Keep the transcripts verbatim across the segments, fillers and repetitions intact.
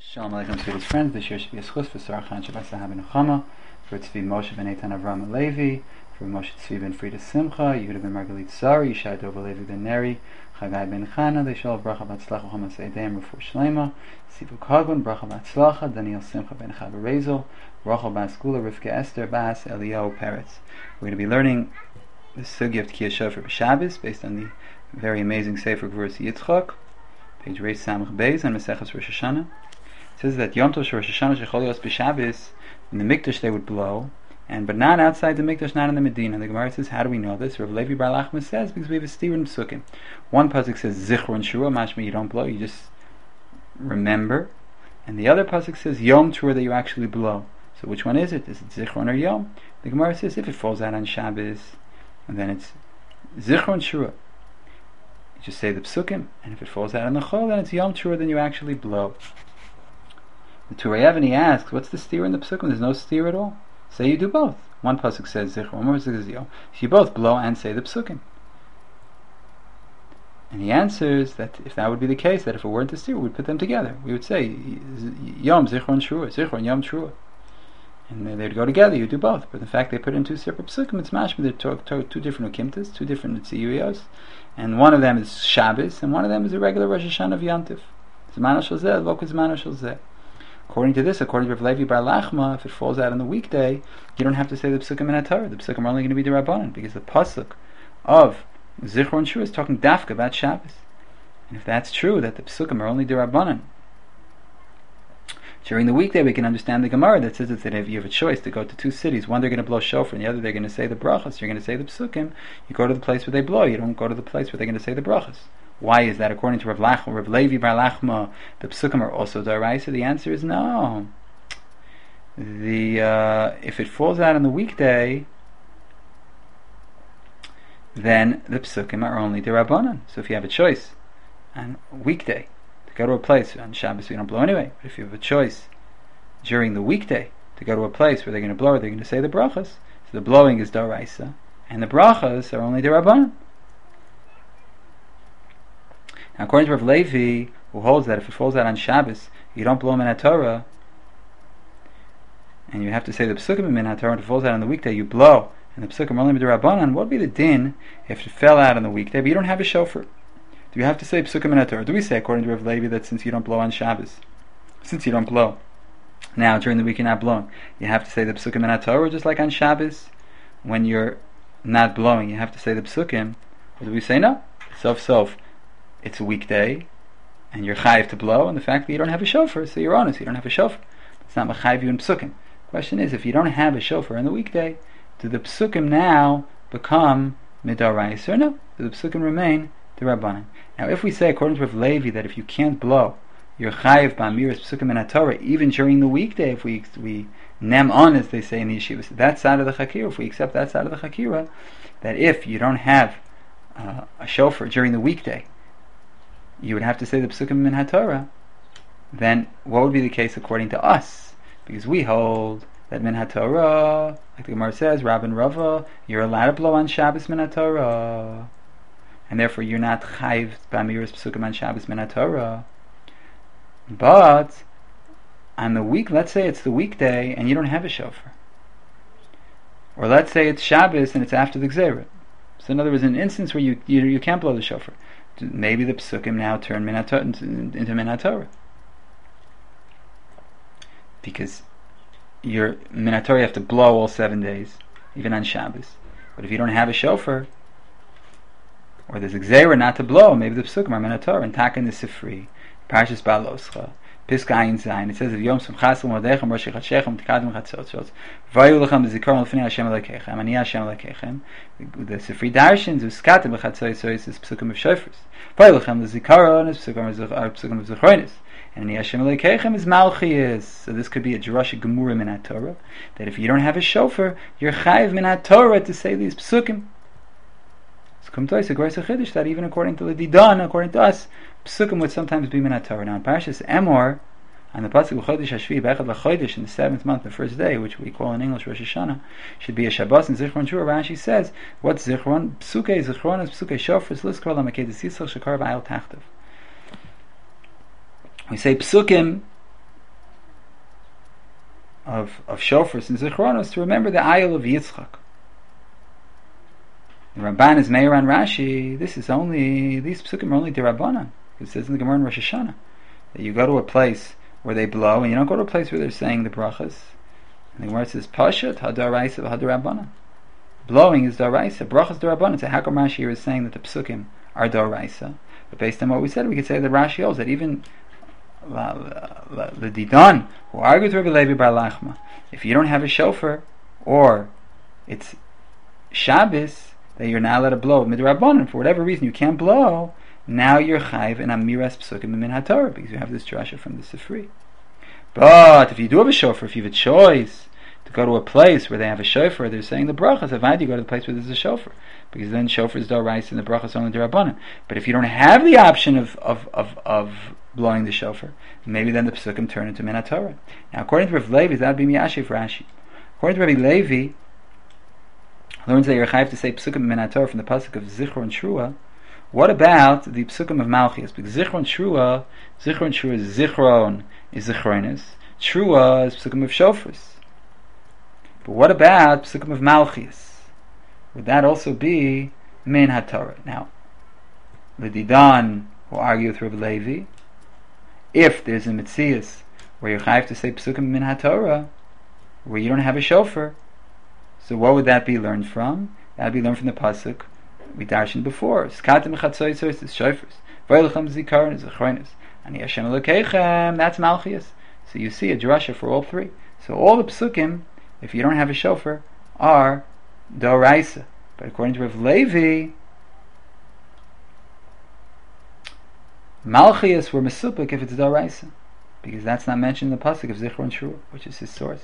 Shalom Aleichem to his friends. This year should be a schus for Sarah Khan Shabbat Sahabi Nechama, for Tzvi Moshe ben Eitan Avram Levi, for Moshe Tzvi ben Frida Simcha, Yehuda ben Margalit Sari, Yishai Dova Levi ben Neri, Chagai ben Chana, they shall have bracha batzlacha Chama Seidem Refuah Shlema, Sivu Kagwan, bracha batzlacha, Daniel Simcha ben Chava Rezel, Rachel Bas Gula, Rivka Esther Bas, Eliyahu Peretz. We're going to be learning the sugi of Tkiyah Shofar B'Shabbos based on the very amazing Sefer Gvuras Yitzchak, page Reish Samach Beis on Maseches Rosh Hashanah. It says that Yom Tov Rosh Hashanah Shechol Yos B'Shabbos, in the Mikdash they would blow, and but not outside the Mikdash, not in the Medina. The Gemara says, how do we know this? Rav Levi Bar Lachma says, because we have a steer in Psukim. One pasuk says Zichron Shura, mashma you don't blow, you just remember, and the other pasuk says Yom Trua, that you actually blow. So which one is it? Is it Zichron or Yom? The Gemara says if it falls out on Shabbos, and then it's Zichron Shura, you just say the Psukim, and if it falls out on the Chol, then it's Yom Trua, then you actually blow. The Turei Even asks, what's the steer in the Psukim? There's no steer at all. Say you do both. One pasuk says Zichron, one pasuk says Yom. So you both blow and say the Psukim. And he answers that if that would be the case, that if it weren't the steer, we would put them together. We would say Yom Zichron Shua, Zichron Yom Trua, and they'd go together. You do both. But in fact, they put it in two separate Psukim. It's mashma. They're two different ukimtas, two different tziyuyos, and one of them is Shabbos, and one of them is a regular Rosh Hashanah of Yantif. Zmano shel zeh, lo k'zmano shel zeh. According to this, according to Rav Levi Bar Lachma, if it falls out on the weekday, you don't have to say the Psukim in HaTorah. The Psukim are only going to be the Rabbanan, because the pasuk of Zichron Shua is talking dafka about Shabbos. And if that's true, that the Psukim are only the Rabbanan, during the weekday we can understand the Gemara that says that if you have a choice to go to two cities, one they're going to blow shofar, and the other they're going to say the brachas, you're going to say the Psukim, you go to the place where they blow, you don't go to the place where they're going to say the brachas. Why is that? According to Rav, Lach, Rav Levi Bar Lachma, the Psukim are also D'Oraisa. The answer is no. The uh, if it falls out on the weekday, then the Psukim are only D'Rabbanan. So if you have a choice on a weekday to go to a place, on Shabbos you don't blow anyway, but if you have a choice during the weekday to go to a place where they're going to blow, or they're going to say the brachas, so the blowing is D'Oraisa, and the brachas are only D'Rabbanan. Now, according to Rav Levi, who holds that if it falls out on Shabbos, you don't blow min HaTorah, and you have to say the Psukim min HaTorah, and if it falls out on the weekday, you blow, and the Psukim are only B'D'Rabbanan, what would be the din if it fell out on the weekday, but you don't have a shofar? Do you have to say Psukim min HaTorah? Do we say, according to Rav Levi, that since you don't blow on Shabbos, since you don't blow, now during the week you're not blowing, you have to say the Psukim min HaTorah, just like on Shabbos, when you're not blowing, you have to say the Psukim, or do we say no? Sof-sof. It's a weekday, and you're chayiv to blow, and the fact that you don't have a shofar, so you're honest, you don't have a shofar. It's not mechayiv you in psukim. The question is, if you don't have a shofar on the weekday, do the psukim now become midarais or no? Do the psukim remain the rabbanan? Now, if we say, according to Rav Levi, that if you can't blow, you're chayiv b'amiras psukim in HaTorah, even during the weekday, if we we nem on, as they say in the yeshivas, that side of the chakira, if we accept that side of the chakira, that if you don't have uh, a shofar during the weekday, you would have to say the Psukim min HaTorah, then what would be the case according to us? Because we hold that min HaTorah, like the Gemara says, Rabban Rava, you're allowed to blow on Shabbos min HaTorah, and therefore you're not chayv b'amiras Psukim on Shabbos min HaTorah. But on the week, let's say it's the weekday and you don't have a shofar, or let's say it's Shabbos and it's after the Gzeirah. So in other words, an instance where you you, you can't blow the shofar, maybe the Psukim now turn min HaTorah into min HaTorah, because your min HaTorah you have to blow all seven days, even on Shabbos. But if you don't have a shofar, or there's a gzeira not to blow, maybe the Psukim are min HaTorah. And Taka in the Sifri, Parshas Ba'aloscha, Piska Ayin Zayin, it says of Yom Simchas L'Modechem Rosh Chachechem T'Kadem Chatzotzot Vayu Lechem B'Zikaron L'Fnei Hashem Elokechem Ani Hashem Elokechem. The Sifri Darshins Uskatem B'Chatzotzot is Psukim of Shofars. Vayu Lechem B'Zikaron is Psukim of Zechronis, and Ani Hashem Elokechem is Malchias. So this could be a Jerusha Gemura min HaTorah, that if you don't have a shofar, you're chayiv min HaTorah to say these Psukim. So Kum Tois a Groisa Chiddush that even according to the Didan, according to us, Psukim would sometimes be min HaTorah. Now in Parashas Emor, on the pasuk Chodesh Hashvi Bechad LaChodesh, in the seventh month, the first day, which we call in English Rosh Hashanah, should be a Shabbos and Zichron Shura. Rashi says, what's Zichron? Psuke Zichron is Psuke Shofars Liskor LaMakedes Yisrael Shekar Ba'al Tachtav. We say Psukim of, of shofars and zichronos to remember the ayil of Yitzchak. The Ramban is Meir on Rashi. This is only, these psukim are only derabanan. It says in the Gemara in Rosh Hashanah that you go to a place where they blow, and you don't go to a place where they're saying the brachas. And the Gemara says Pashat hadaraisa v'hadarabanan. Blowing is daraisa, brachas darabanan. So how come Rashi here is saying that the psukim are daraisa? But based on what we said, we could say that Rashi holds that even the Didan who argues with Rabbi Levi bar Lachma, if you don't have a shofar or it's Shabbos, that you're not allowed to blow midrabanan for whatever reason you can't blow, now you're chayv in amiras psukim min haTorah because you have this drasha from the Sifri. But if you do have a shofar, if you have a choice to go to a place where they have a shofar, they're saying the brachas, avad you go to the place where there's a shofar, because then shofar is daraisa and the brachas only darabanan. But if you don't have the option of of of, of blowing the shofar, maybe then the psukim turn into min haTorah. Now, according to Rav Levi, that would be miyashiv Rashi. According to Rabbi Levi, learns that you're chayv to say psukim min haTorah from the pasuk of Zichron Shruah. What about the psukim of Malchias? Because Zichron Shruah, Zichron Shruah is Zichron is Zichronis, Shruah is psukim of shofars. But what about psukim of Malchias? Would that also be min haTorah? Now, the Didan who argue with Rabbi Levi, if there's a mitzias where you're chayv to say psukim min haTorah, where you don't have a shofar, so what would that be learned from? That would be learned from the pasuk we darshan before. Skatim chatzoysos is shofars. V'olechem zikaron is achronis. Ani Hashem Elokeichem, that's Malchias. So you see a drasha for all three. So all the psukim, if you don't have a shofar, are doraisa. But according to Rav Levi, Malchias were mesupik if it's doraisa, because that's not mentioned in the pasuk of Zichron Shruah, which is his source.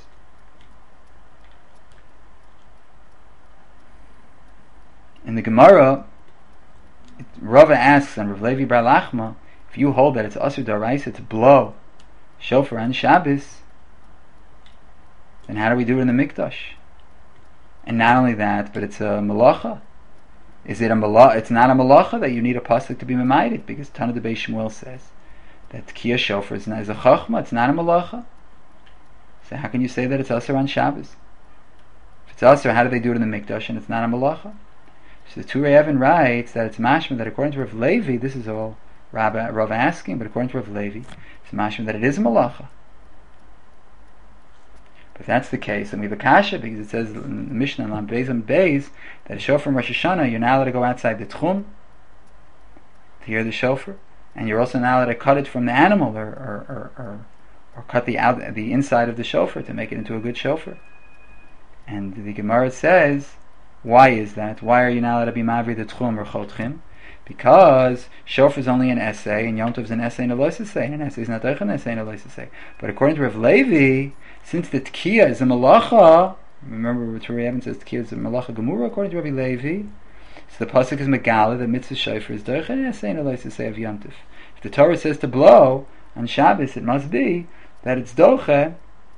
In the Gemara, Rava asks on Rav Levi bar Lachma, if you hold that it's asur daraisa to blow shofar on Shabbos, then how do we do it in the Mikdash? And not only that, but it's a malacha. Is it a malacha? It's not a malacha that you need a pasuk to be memayded, because Tana de Beis Shmuel says that Tkiyah shofar is not a chachma, it's not a malacha. So how can you say that it's asur on Shabbos? If it's asur, how do they do it in the Mikdash and it's not a malacha? So the Turei Even writes that it's mashma that according to Rav Levi, this is all Rabbi Rav asking, but according to Rav Levi, it's mashma that it is a malacha. But if that's the case, then we have a kasha, because it says in the Mishnah on Beis and Beis that a shofar from Rosh Hashanah, you're not allowed to go outside the tchum to hear the shofar, and you're also not allowed to cut it from the animal, or or, or, or, or cut the out the inside of the shofar to make it into a good shofar. And the Gemara says, why is that? Why are you not allowed to be mavri the tchum or chotchim? Because shofar is only an essay, and Yom Tov is an essay and a lois essay, and an essay is not an essay and a lois essay. But according to Rav Levi, since the tkiyah is a malacha, remember what Turei Even says tkiyah is a malacha gemura according to Rabbi Levi, so the pasuk is megala, the mitzvah shofar is derech an essay and a lois essay of Yom Tov. If the Torah says to blow on Shabbos, it must be that it's doche.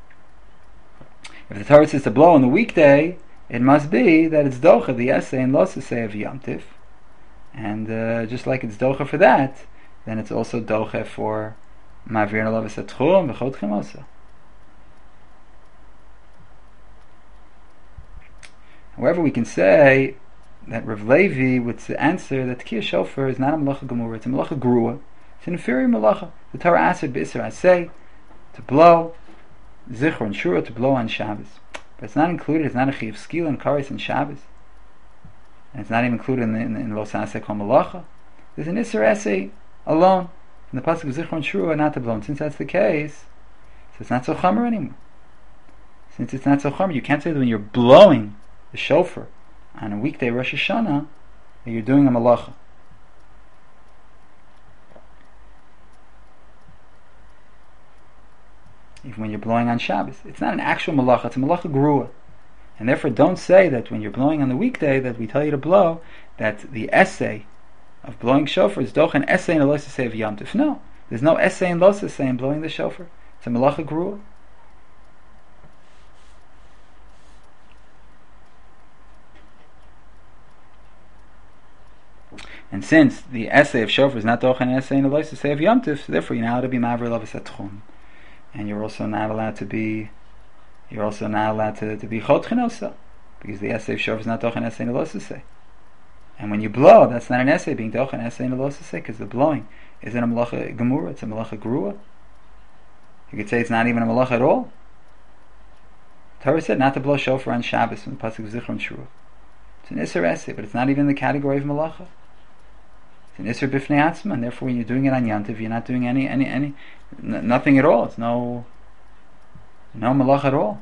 If the Torah says to blow on the weekday, it must be that it's docha, the essay and los essay of Yom Tif. And uh, just like it's docha for that, then it's also docha for mavir nalavas atchum v'chotchim also. However, we can say that Rav Levi would answer that Tkiyah shofar is not a malacha gemura, it's a malacha grua. It's an inferior malacha. The Torah asked b'isra asay to blow zichron shura, to blow on Shabbos. But it's not included, it's not a chiv skila and kares and Shabbos. And it's not even included in, in, in Los Aseh Kol Malacha. There's an Isser essay alone. In the pasuk of Zichron Shruah, not to blow. And since that's the case, so it's not so chamer anymore. Since it's not so chamer, you can't say that when you're blowing the shofar on a weekday Rosh Hashanah, that you're doing a malacha. Even when you're blowing on Shabbos, it's not an actual malacha, it's a malacha grua. And therefore don't say that when you're blowing on the weekday that we tell you to blow, that the essay of blowing shofar is doch an essay and a los essay of Yom Tov. No, there's no essay and los essay in blowing the shofar. It's a malacha grua. And since the essay of shofar is not doch an essay and a los essay of Yom Tov, so therefore you're not allowed to be mavir lavas atchum. And you're also not allowed to be You're also not allowed to, to be chotchen also, because the essay of shofar is not doch an essay in the losase. And when you blow, that's not an essay being doch an essay in the losase, because the blowing isn't a malacha gemura, it's a malacha grua. You could say it's not even a malacha at all. Torah said not to blow shofar on Shabbos from the pasuk of Zichron Shruah. It's an isser essay, but it's not even in the category of malacha. It's an isser bifnei atzma, and therefore when you're doing it on Yantiv, you're not doing any, any, any, n- nothing at all. It's no, no malacha at all.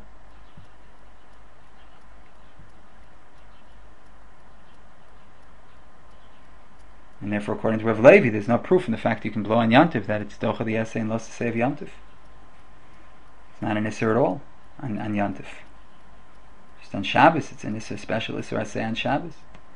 And therefore, according to Rav Levi, there's no proof in the fact you can blow on Yantiv that it's docha the essay and los essay of Yantiv. It's not an isser at all on, on Yantiv. Just on Shabbos, it's an isser, special isser essay on Shabbos.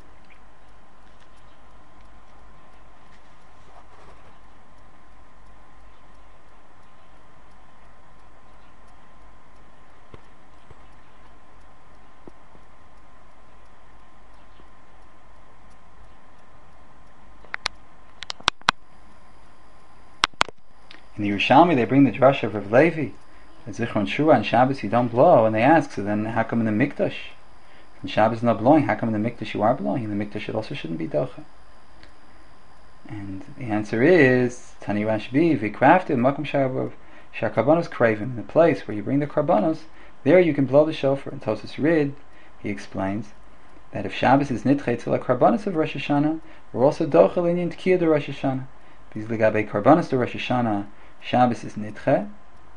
In the Yerushalmi, they bring the drasha of Rav Levi. At Zichron Shua on Shabbos you don't blow, and they ask, so then how come in the Mikdash? On Shabbos not blowing, how come in the Mikdash you are blowing? In the Mikdash it also shouldn't be docha. And the answer is, Tani Rashbi, Vikrafted, Makom Shakarbanos Kraven, in the place where you bring the Karbanos, there you can blow the shofar. In Tosus Rid, he explains that if Shabbos is Nitche Tzil Karbanos of Rosh Hashanah, we're also docha linyan Tkiyah de Rosh Hashanah. Because Legabe Karbanos de Rosh Hashanah, Shabbos is Nitche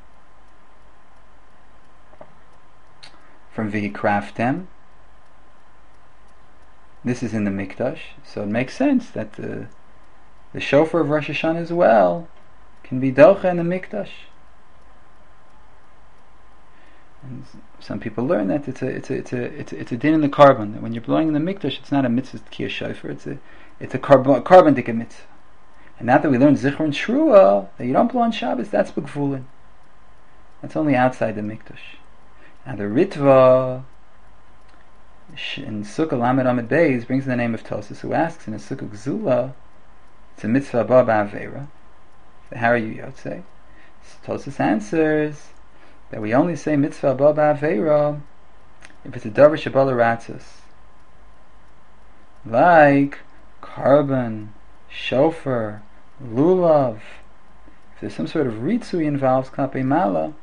from Vihikraftem. This is in the Mikdash, so it makes sense that the the shofar of Rosh Hashanah as well can be docha in the Mikdash. And some people learn that it's a it's a it's a it's a, it's a din in the carbon, that when you're blowing in the Mikdash, it's not a mitzvah tkiyah shofar, it's a it's a carbon carbon dika mitzvah. And now that we learned Zichron Shruah, that you don't blow on Shabbos, that's B'gvulin. That's only outside the Mikdash. Now the Ritva in Sukkah Lamed Amid Beis brings the name of Tosus, who asks in a Sukkah Gzula, it's a mitzvah ba ba'avera. So how are you Yotzei? So Tosus answers that we only say mitzvah ba ba'avera if it's a davar shabala ratzos, like carbon, shofar, lulav. If there's some sort of ritzui involves klapei mala,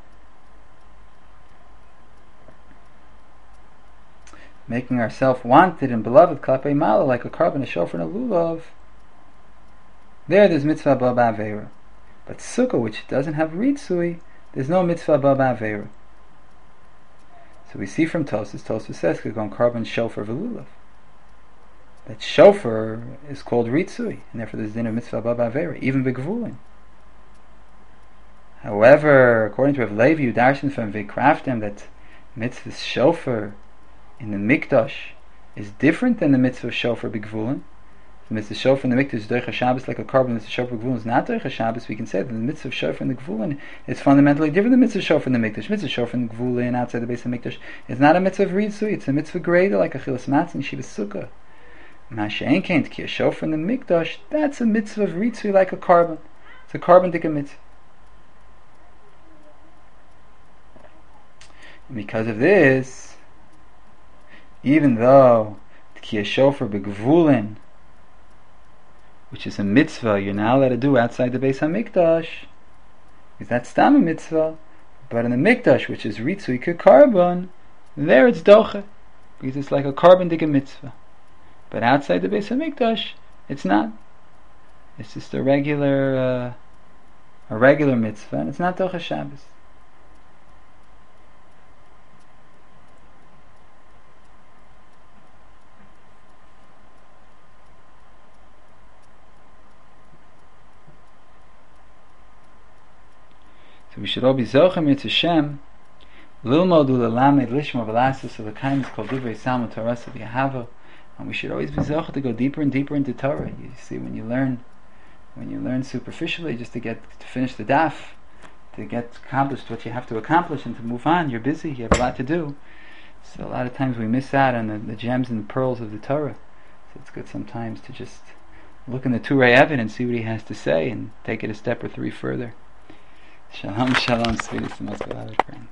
making ourselves wanted and beloved klapei mala, like a carbon, a shofar, and a lulav, there there's mitzvah ba ba'avera. But sukkah, which doesn't have ritzui, there's no mitzvah ba ba'avera. So we see from Tosus, Tosus says could go on carbon, shofar, lulav. That shofar is called ritzui, and therefore there's din of mitzvah ba ba'avera, even begvulin. However, according to Rav Levi, you darshan from Vikraftem that mitzvah shofar in the Mikdash is different than the mitzvah shofar begvulin. The mitzvah shofar in the Mikdash is doicha Shabbos like a carbon. The mitzvah shofar begvulin is not doicha Shabbos. We can say that the mitzvah shofar in the gvulin is fundamentally different than the mitzvah shofar in the Mikdash. Mitzvah shofar in the gvulin outside the base of the Mikdash is not a mitzvah of ritzui. It's a mitzvah greater, like a chilas matzah and shiva sukkah. Masha'en kain tkiyah shofar in the Mikdash, that's a mitzvah of ritzui like a carbon. It's a carbon dika mitzvah. And because of this, even though tkiyah shofar begvulin, which is a mitzvah you're now allowed to do outside the Beis HaMikdash, because that's tam a mitzvah, but in the Mikdash, which is ritzui k'carbon, there it's doche, because it's like a carbon dika mitzvah. But outside the Beis HaMikdash, it's not. It's just a regular, uh, a regular mitzvah, and it's not doche Shabbos. So we should all be zochem Yitz Hashem, lilmod ulelamed lishma v'lasus of the kindness called divrei salmo Torah of Yahava, and we should always be zochem to go deeper and deeper into Torah. You see, when you learn, when you learn superficially, just to get to finish the daf, to get accomplished what you have to accomplish, and to move on, you're busy, you have a lot to do. So a lot of times we miss out on the, the gems and the pearls of the Torah. So it's good sometimes to just look in the Turei Even and see what he has to say, and take it a step or three further. Shalom, shalom, sweetest and most beloved friends.